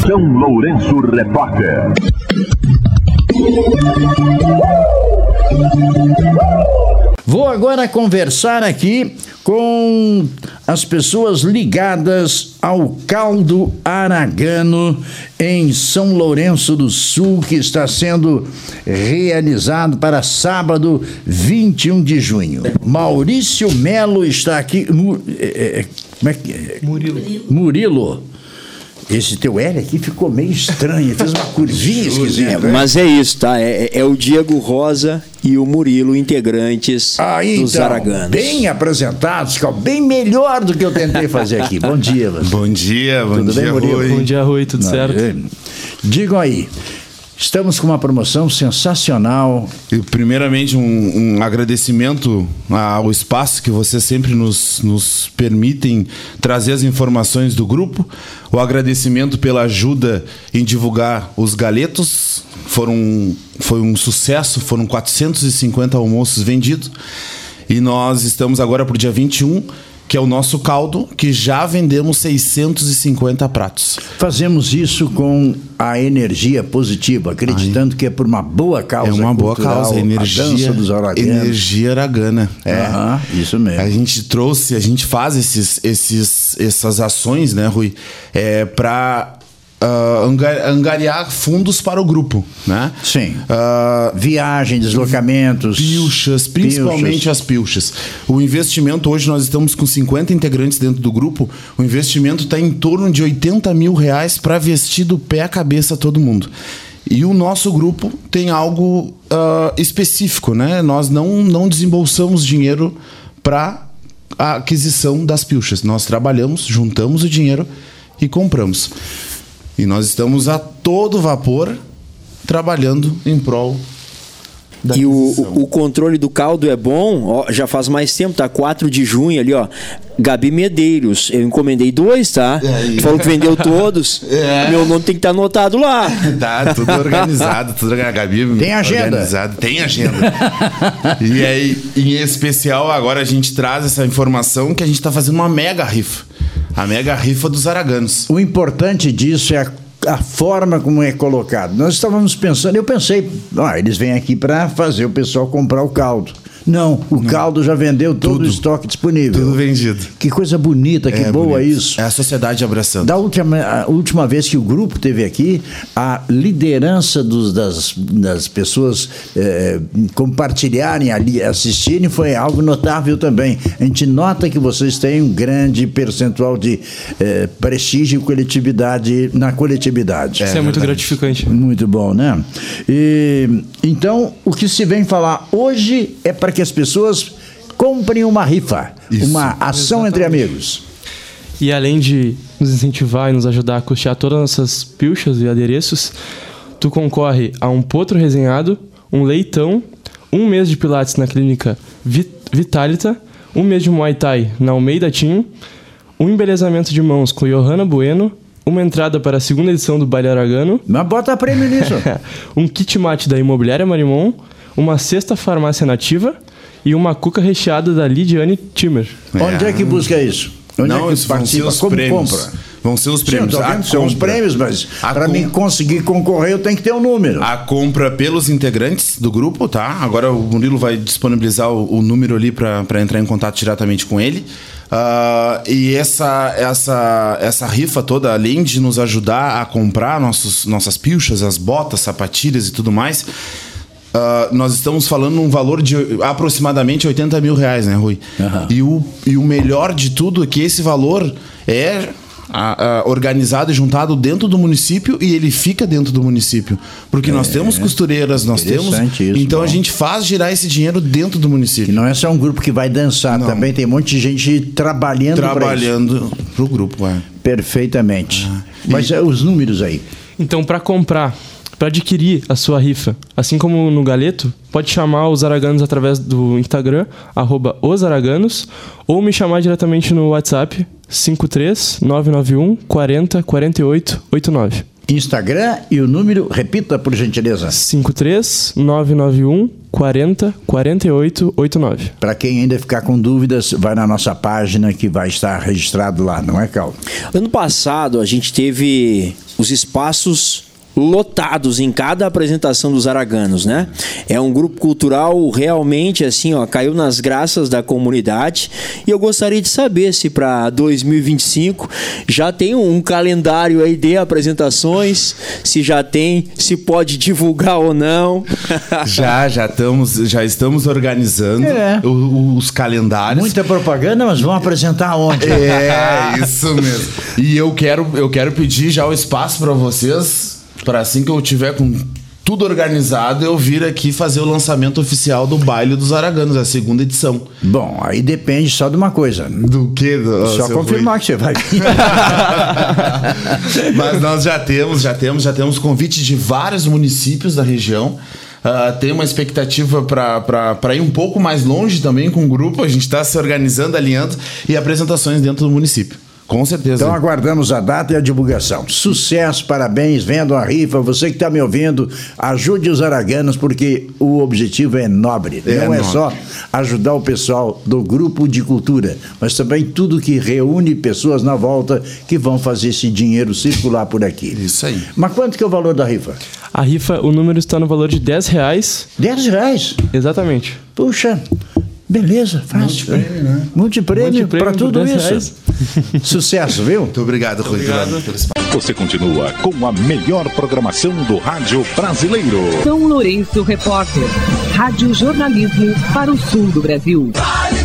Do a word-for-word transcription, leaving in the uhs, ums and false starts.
São Lourenço Repórter. Vou agora conversar aqui com as pessoas ligadas ao caldo aragano em São Lourenço do Sul, que está sendo realizado para sábado, vinte e um de junho. Maurício Melo está aqui. Mu, é, é, como é que é? Murilo. Murilo. Esse teu L aqui ficou meio estranho, fez uma curvinha esquisita. É, mas é isso, tá? É, é o Diego Rosa e o Murilo, integrantes ah, então, dos Araganos. Bem apresentados, bem melhor do que eu tentei fazer aqui. Bom dia, você. Bom dia, bom tudo dia, bem, Murilo? Rui. Bom dia, Rui, tudo Não, certo? É. Digam aí. Estamos com uma promoção sensacional. E, primeiramente, um, um agradecimento ao espaço que vocês sempre nos, nos permitem trazer as informações do grupo. O agradecimento pela ajuda em divulgar os galetos. Foram, foi um sucesso, foram quatrocentos e cinquenta almoços vendidos. E nós estamos agora para o dia vinte e um, que é o nosso caldo, que já vendemos seiscentos e cinquenta pratos. Fazemos isso com a energia positiva, acreditando Ai. que é por uma boa causa. É uma boa cultural, causa, energia, a dança dos araganos. Energia aragana. É, uhum, isso mesmo. A gente trouxe, a gente faz esses, esses, essas ações, né, Rui, é, para Uh, angariar fundos para o grupo, né? Sim. Uh, Viagem, deslocamentos. Pilchas, principalmente pilchas. As pilchas. O investimento, hoje nós estamos com cinquenta integrantes dentro do grupo, o investimento está em torno de oitenta mil reais para vestir do pé à cabeça todo mundo. E o nosso grupo tem algo uh, específico, né? Nós não, não desembolsamos dinheiro para a aquisição das pilchas. Nós trabalhamos, juntamos o dinheiro e compramos. E nós estamos a todo vapor trabalhando em prol da E o, o, o controle do caldo é bom, ó, já faz mais tempo, tá? quatro de junho ali, ó. Gabi Medeiros, eu encomendei dois, tá? É, tu falou que vendeu todos. É. Meu nome tem que estar tá anotado lá. Tá, tudo organizado, tudo organizado. Gabi, tem agenda. Organizado. Tem agenda. E aí, em especial, agora a gente traz essa informação que a gente está fazendo uma mega rifa. A mega rifa dos araganos. O importante disso é a, a forma como é colocado. Nós estávamos pensando, eu pensei, ah, eles vêm aqui para fazer o pessoal comprar o caldo. Não, o Não. caldo já vendeu todo Tudo. o estoque disponível. Tudo vendido. Que coisa bonita, que é boa bonito. Isso. É a sociedade abraçando. Da última, a última vez que o grupo teve aqui, a liderança dos, das, das pessoas é, compartilharem ali, assistirem, foi algo notável também. A gente nota que vocês têm um grande percentual de é, prestígio e coletividade na coletividade. Isso é, é muito gratificante. Muito bom, né? E, então, o que se vem falar hoje é para que as pessoas comprem uma rifa, Isso. uma ação Exatamente. Entre amigos. E além de nos incentivar e nos ajudar a custear todas as nossas pilchas e adereços, tu concorre a um potro resenhado, um leitão, um mês de pilates na clínica Vitalita, um mês de Muay Thai na Almeida Team, um embelezamento de mãos com Johanna Bueno, uma entrada para a segunda edição do Baile Aragano. Mas bota prêmio nisso. Um kit mate da Imobiliária Marimon, uma cesta farmácia nativa e uma cuca recheada da Lidiane Timmer. É. Onde é que busca isso? Onde Não, é que isso vão ser os Como prêmios. compra? Vão ser os prêmios. Sim, vendo, são os prêmios, mas para com... mim conseguir concorrer eu tenho que ter um número. A compra pelos integrantes do grupo, tá? Agora o Murilo vai disponibilizar o, o número ali para entrar em contato diretamente com ele. Uh, e essa, essa, essa rifa toda, além de nos ajudar a comprar nossos, nossas pilchas, as botas, sapatilhas e tudo mais, uh, nós estamos falando num valor de aproximadamente oitenta mil reais, né, Rui? Uhum. E, o, e o melhor de tudo é que esse valor é... A, a, organizado e juntado dentro do município e ele fica dentro do município. Porque é, nós temos costureiras, nós temos... Isso, então bom. A gente faz girar esse dinheiro dentro do município. E não é só um grupo que vai dançar, não. Também tem um monte de gente trabalhando Trabalhando para o grupo, é. Perfeitamente. Ah, Mas e... é, os números aí. Então, para comprar, para adquirir a sua rifa, assim como no Galeto, pode chamar os Araganos através do Instagram, arroba os Araganos, ou me chamar diretamente no WhatsApp, cinco três nove nove um quarenta quarenta e oito oitenta e nove. Instagram e o número, repita por gentileza. cinco três nove nove um quarenta quarenta e oito oitenta e nove. Para quem ainda ficar com dúvidas, vai na nossa página que vai estar registrado lá, não é, Cal? Ano passado a gente teve os espaços lotados em cada apresentação dos araganos, né? É um grupo cultural realmente assim, ó, caiu nas graças da comunidade. E eu gostaria de saber se para dois mil e vinte e cinco já tem um calendário aí de apresentações, se já tem, se pode divulgar ou não. Já, já estamos, já estamos organizando É. o- os calendários. Muita propaganda, mas vão apresentar onde? É, isso mesmo. E eu quero, eu quero pedir já o espaço para vocês, para assim que eu tiver com tudo organizado, eu vir aqui fazer o lançamento oficial do Baile dos Araganos, a segunda edição. Bom, aí depende só de uma coisa. Do que? Só confirmar que você vai vir. Mas nós já temos, já temos, já temos convite de vários municípios da região. Uh, tem uma expectativa para ir um pouco mais longe também com o grupo. A gente está se organizando, alinhando e apresentações dentro do município. Com certeza. Então aguardamos a data e a divulgação. Sucesso, parabéns, vendo a rifa. Você que está me ouvindo, ajude os araganos, porque o objetivo é nobre. É Não é nobre. só ajudar o pessoal do grupo de cultura, mas também tudo que reúne pessoas na volta que vão fazer esse dinheiro circular por aqui. Isso aí. Mas quanto que é o valor da rifa? A rifa, o número está no valor de dez reais. dez reais. Exatamente. Puxa, beleza, fácil. Multiprêmio, né? Multiprêmio Multiprêmio para por tudo dez isso. reais. Sucesso, viu? Muito obrigado, Rui, pela- pelo espaço. Você continua com a melhor programação do rádio brasileiro. São Lourenço Repórter. Rádio Jornalismo para o sul do Brasil. Vale